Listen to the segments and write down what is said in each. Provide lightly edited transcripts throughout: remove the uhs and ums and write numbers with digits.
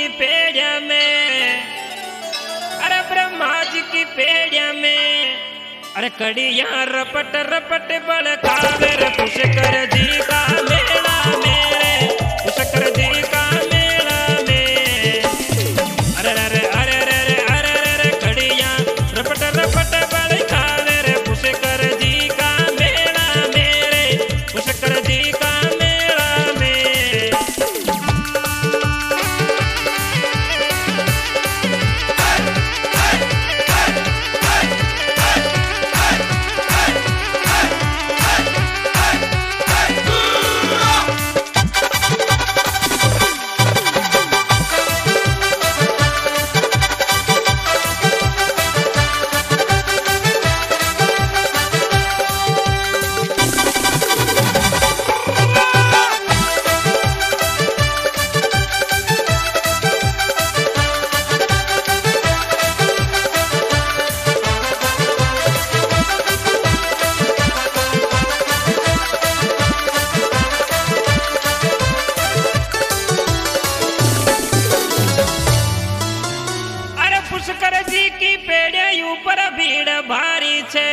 की पेड़िया में, अरे ब्रह्मा जी की पेड़िया में, अरे कड़िया रपट रपट बड़कावे रे पुष्कर जी का मेला मेरे, पुष्कर जी का मेला में। अरे अरे अरे अरे अरे अरे कड़िया रपट रपट बड़कावे रे पुष्कर जी का मेला मेरे, पुष्कर जी का मेला में। पुष्कर जी की पेड़े ऊपर भीड़ भारी छे,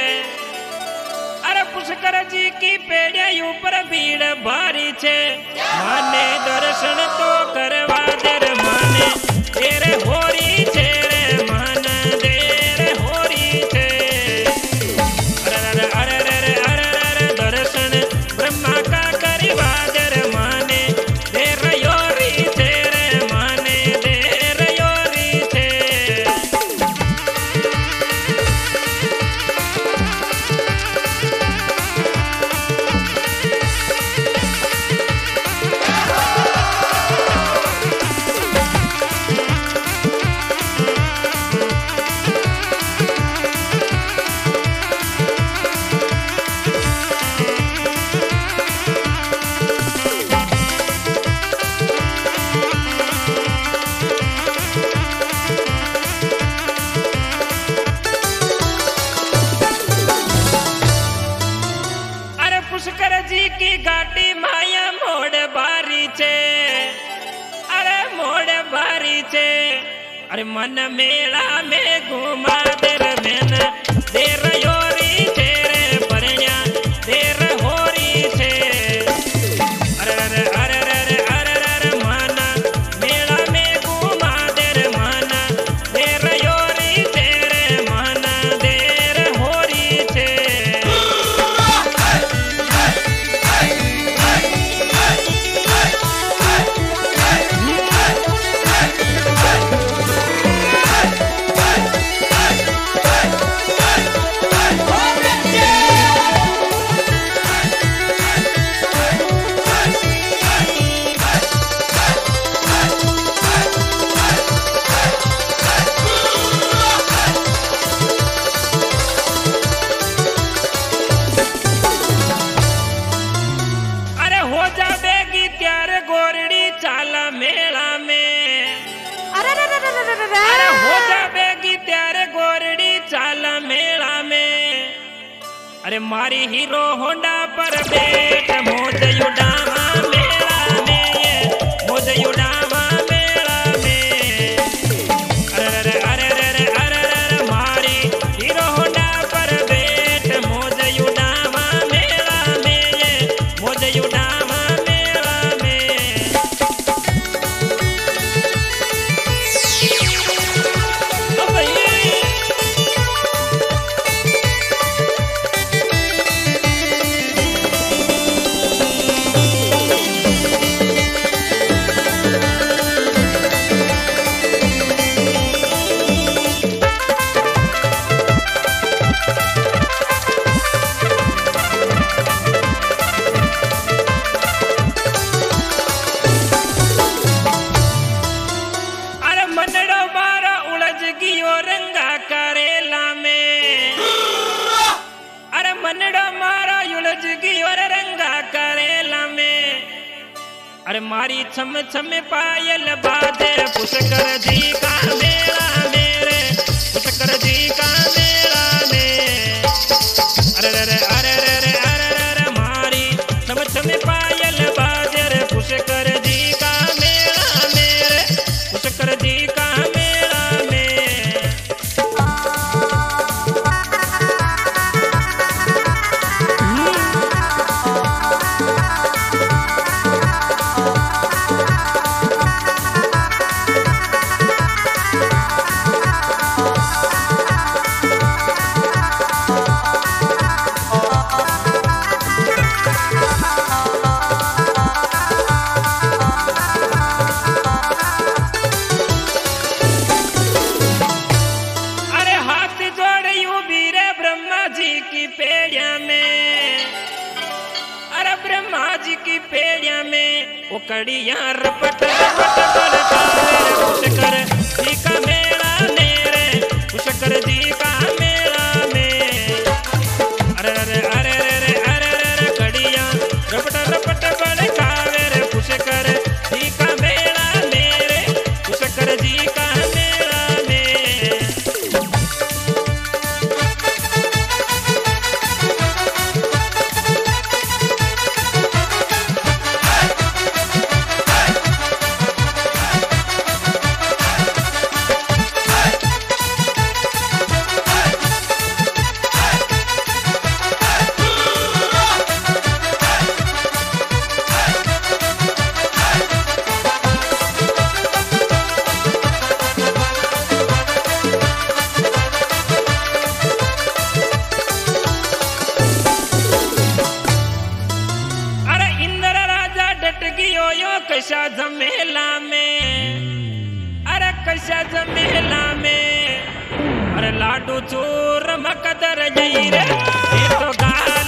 अरे पुष्कर जी की पेड़े ऊपर भीड़ भारी छे। माने दर्शन तो करवा दे रे माने तेरे होरी छे रे, मन देर होरी छे। अरे अरे अरे अरे अरे दर्शन ब्रह्मा का करवा दे रे माने तेरे योरी छे रे, माने देर योरी छे। पुष्कर जी की घाटी माया मोड़ बारी छे, अरे मोड़ बारी छे। अरे मन मेला में घुमा दे रे मैन देर योरी छे रे, परण्या देर होरी छे। अरे अरे अरे अरे अरे अरे मन मेला में घुमा दे रे मन देर योरी छे रे, मन देर होरी छे। मेला में अरे हो जाएगी त्यारे गोरड़ी चाला मेला में। अरे मारी हीरो होंडा पर बेट मोज उड़ावा मेला में, मोज उड़ावा मेला में। अरे अरे अरे अरे अरे मारी हीरो होंडा पर बेट मोज उड़ावा मेला में, मोज उड़ावा मेला में। अरे मारी छम छम पायल बाजे पुष्कर जी का मेला मेरे, पुष्कर जी का मेला में। अरे अरे अरे अरे अरे अरे मारी छम छम पायल बाजे पुष्कर जी का मेला मेरे, जी की पेड़िया में वो कड़िया रपट रपट बरसावे रे पुष्कर जी का मेला मेरे पुष्कर जी का मेला में अरे अरे अरे अरे अरे अरे कड़िया रपट रपट बरसावे रे पुष्कर जी का मेला मेरे पुष्कर जी का मेला में। कैसा झमेला में अरे कैसा झमेला में अरे लाडू चोर मकदर जई रे ये तो गा